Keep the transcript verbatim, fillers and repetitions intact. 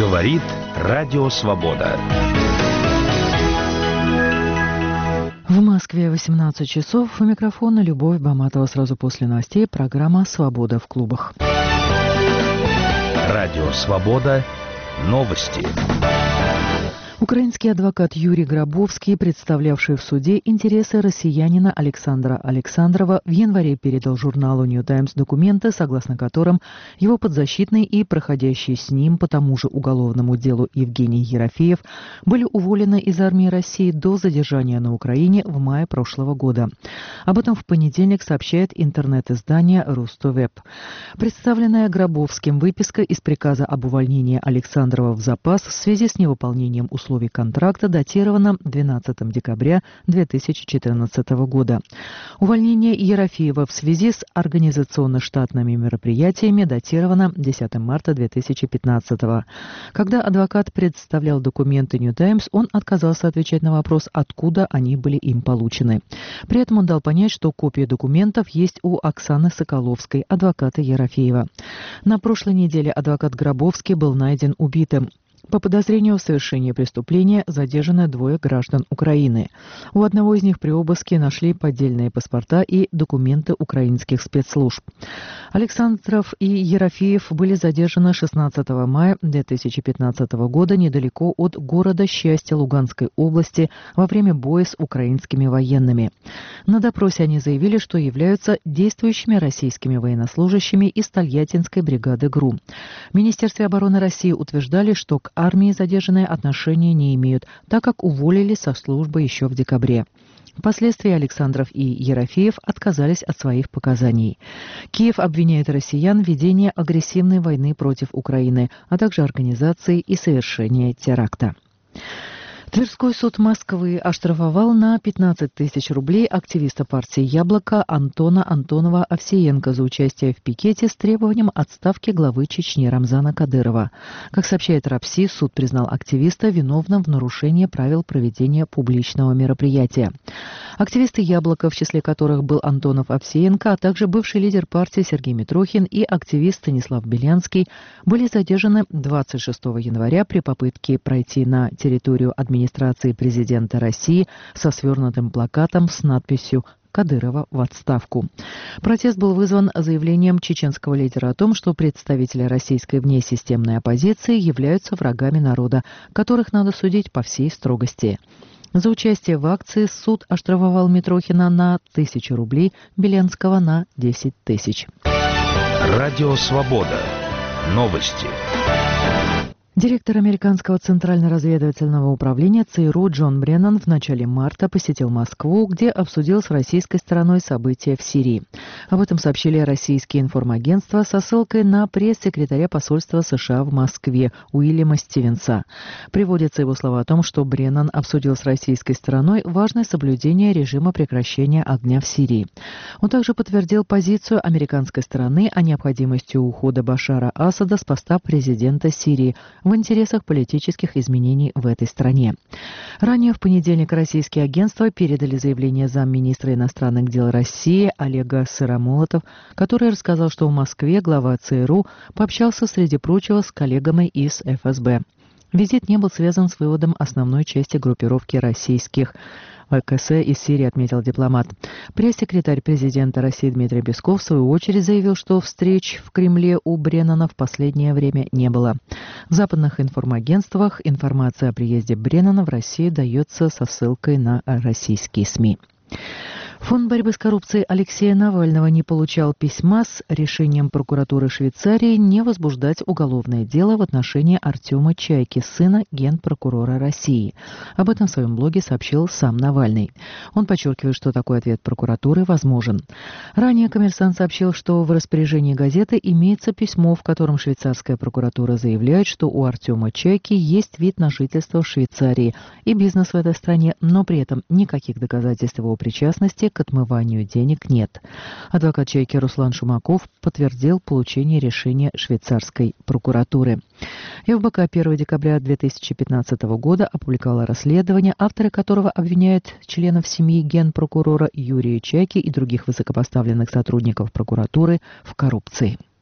Говорит Радио Свобода. В Москве восемнадцать часов. У микрофона Любовь Баматова. Сразу после новостей программа «Свобода в клубах». Радио Свобода. Новости. Украинский адвокат Юрий Гробовский, представлявший в суде интересы россиянина Александра Александрова, в январе передал журналу «Нью Таймс» документы, согласно которым его подзащитный и проходящий с ним по тому же уголовному делу Евгений Ерофеев были уволены из армии России до задержания на Украине в мае прошлого года. Об этом в понедельник сообщает интернет-издание «Рустовеб». Представленная Гробовским выписка из приказа об увольнении Александрова в запас в связи с невыполнением условий контракта датировано двенадцатого декабря две тысячи четырнадцатого года. Увольнение Ерофеева в связи с организационно-штатными мероприятиями датировано десятого марта две тысячи пятнадцатого. Когда адвокат представлял документы Нью Таймс, он отказался отвечать на вопрос, откуда они были им получены. При этом он дал понять, что копии документов есть у Оксаны Соколовской, адвоката Ерофеева. На прошлой неделе адвокат Гробовский был найден убитым. По подозрению в совершении преступления задержаны двое граждан Украины. У одного из них при обыске нашли поддельные паспорта и документы украинских спецслужб. Александров и Ерофеев были задержаны шестнадцатого мая две тысячи пятнадцатого года недалеко от города Счастья Луганской области во время боя с украинскими военными. На допросе они заявили, что являются действующими российскими военнослужащими из Тольяттинской бригады ГРУ. В Министерстве обороны России утверждали, что к армии задержанные отношения не имеют, так как уволили со службы еще в декабре. Впоследствии Александров и Ерофеев отказались от своих показаний. Киев обвиняет россиян в ведении агрессивной войны против Украины, а также организации и совершении теракта. Тверской суд Москвы оштрафовал на пятнадцать тысяч рублей активиста партии «Яблоко» Антона Антонова Овсиенко за участие в пикете с требованием отставки главы Чечни Рамзана Кадырова. Как сообщает РАПСИ, суд признал активиста виновным в нарушении правил проведения публичного мероприятия. Активисты «Яблоко», в числе которых был Антонов Овсиенко, а также бывший лидер партии Сергей Митрохин и активист Станислав Белянский, были задержаны двадцать шестого января при попытке пройти на территорию администрации администрации президента России со свернутым плакатом с надписью «Кадырова в отставку». Протест был вызван заявлением чеченского лидера о том, что представители российской внесистемной оппозиции являются врагами народа, которых надо судить по всей строгости. За участие в акции суд оштрафовал Митрохина на тысячу рублей, Белянского на десять тысяч. Радио Свобода. Новости. Директор американского Центрально-разведывательного управления ЦРУ Джон Бреннан в начале марта посетил Москву, где обсудил с российской стороной события в Сирии. Об этом сообщили российские информагентства со ссылкой на пресс-секретаря посольства США в Москве Уильяма Стивенса. Приводятся его слова о том, что Бреннан обсудил с российской стороной важное соблюдение режима прекращения огня в Сирии. Он также подтвердил позицию американской стороны о необходимости ухода Башара Асада с поста президента Сирии в интересах политических изменений в этой стране. Ранее в понедельник российские агентства передали заявление замминистра иностранных дел России Олега Сыромолотов, который рассказал, что в Москве глава ЦРУ пообщался, среди прочего, с коллегами из эф эс бэ. Визит не был связан с выводом основной части группировки российских ВКС из Сирии, отметил дипломат. Пресс-секретарь президента России Дмитрий Песков в свою очередь заявил, что встреч в Кремле у Бреннана в последнее время не было. В западных информагентствах информация о приезде Бреннана в Россию дается со ссылкой на российские СМИ. Фонд борьбы с коррупцией Алексея Навального не получал письма с решением прокуратуры Швейцарии не возбуждать уголовное дело в отношении Артема Чайки, сына генпрокурора России. Об этом в своем блоге сообщил сам Навальный. Он подчеркивает, что такой ответ прокуратуры возможен. Ранее «Коммерсант» сообщил, что в распоряжении газеты имеется письмо, в котором швейцарская прокуратура заявляет, что у Артема Чайки есть вид на жительство в Швейцарии и бизнес в этой стране, но при этом никаких доказательств его причастности к отмыванию денег нет. Адвокат Чайки Руслан Шумаков подтвердил получение решения швейцарской прокуратуры. эф бэ ка первого декабря две тысячи пятнадцатого года опубликовала расследование, авторы которого обвиняют членов семьи генпрокурора Юрия Чайки и других высокопоставленных сотрудников прокуратуры в коррупции.